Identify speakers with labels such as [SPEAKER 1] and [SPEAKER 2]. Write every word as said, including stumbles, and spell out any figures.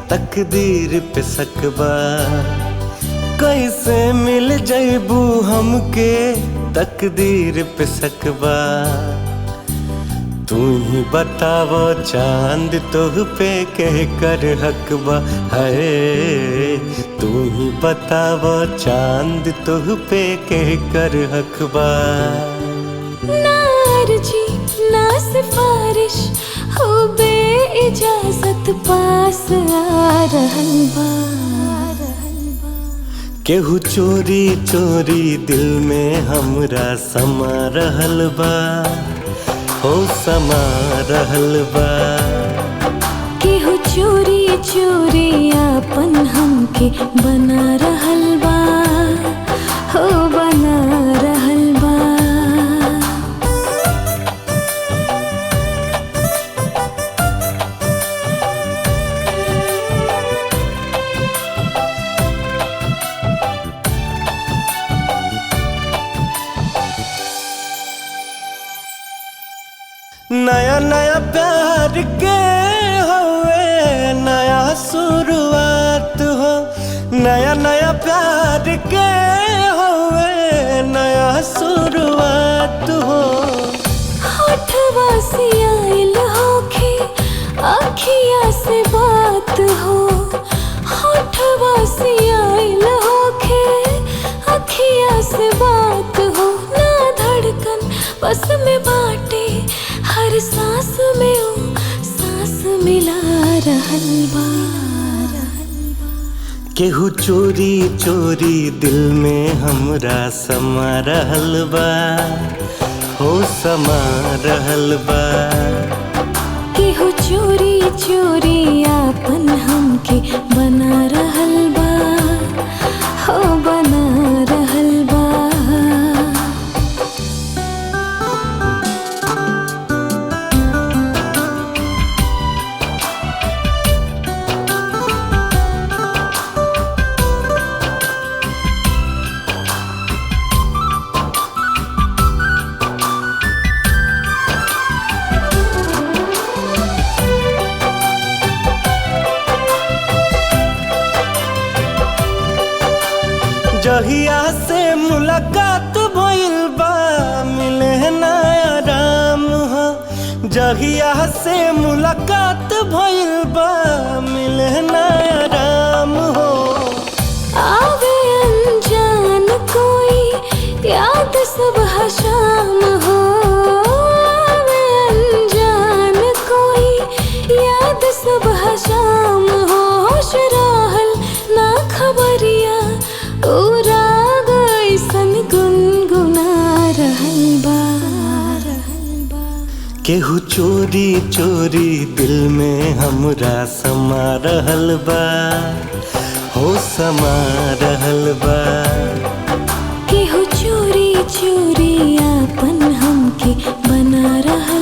[SPEAKER 1] तकदीर पे सकबा। कैसे मिल जैबू हमके तकदीर पे सकबा। तू ही बतावो चांद तोह पे कह कर हकबा है। तू ही बतावो चांद तोह पे कह कर हकबा।
[SPEAKER 2] ना अर्जी ना सिफारिश हो बे इजाजत पास आ रहल बा।
[SPEAKER 1] केहू चोरी चोरी दिल में हमरा समा रहल बा। हो समा रहल बा।
[SPEAKER 2] केहू चोरी चोरी आपन हमके बना रहल बा। हो बना रहल बा।
[SPEAKER 1] नया नया प्यार के होवे नया शुरुआत हो। नया नया प्यार के होवे नया शुरुआत हो।
[SPEAKER 2] होठवा से आइल होखे अखिया से बात हो। होठवा से आइल होखे अखिया से बात हो। ना धड़कन बस में बाटे हर सांस में ओ सांस मिला रहल बा।
[SPEAKER 1] केहू चोरी चोरी दिल में हमरा समा रहल बा। हो समा रहल बा।
[SPEAKER 2] केहू चोरी चोरी आपन हमके बना रहल बा। हो बना रहल बा।
[SPEAKER 1] जहिया से मुलाकात भइल बा मिले ना आराम हो। जहिया से मुलाकात भइल बा मिले ना आराम हो।
[SPEAKER 2] आवे अनजान कोई याद सुबह शाम हो। आवे अनजान कोई याद सुबह शाम हो। होश रहल ना खबरिया राग ऐसन गुनगुना रहल बा।
[SPEAKER 1] केहू चोरी चोरी दिल में हमरा समा रहल बा। हो समा रहल बा।
[SPEAKER 2] केहू चोरी चोरी आपन हमके बना रहल